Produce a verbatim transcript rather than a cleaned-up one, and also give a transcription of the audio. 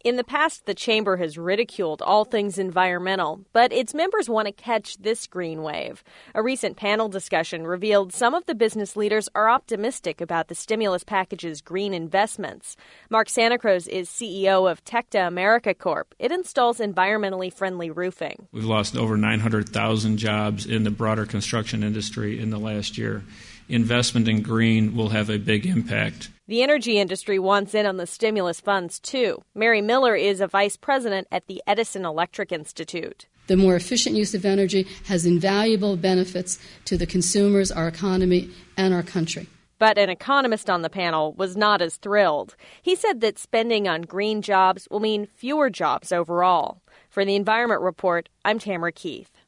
In the past, the chamber has ridiculed all things environmental, but its members want to catch this green wave. A recent panel discussion revealed some of the business leaders are optimistic about the stimulus package's green investments. Mark Santacroce is C E O of Tecta America Corp. It installs environmentally friendly roofing. We've lost over nine hundred thousand jobs in the broader construction industry in the last year. Investment in green will have a big impact. The energy industry wants in on the stimulus funds, too. Mary Miller is a vice president at the Edison Electric Institute. The more efficient use of energy has invaluable benefits to the consumers, our economy, and our country. But an economist on the panel was not as thrilled. He said that spending on green jobs will mean fewer jobs overall. For the Environment Report, I'm Tamara Keith.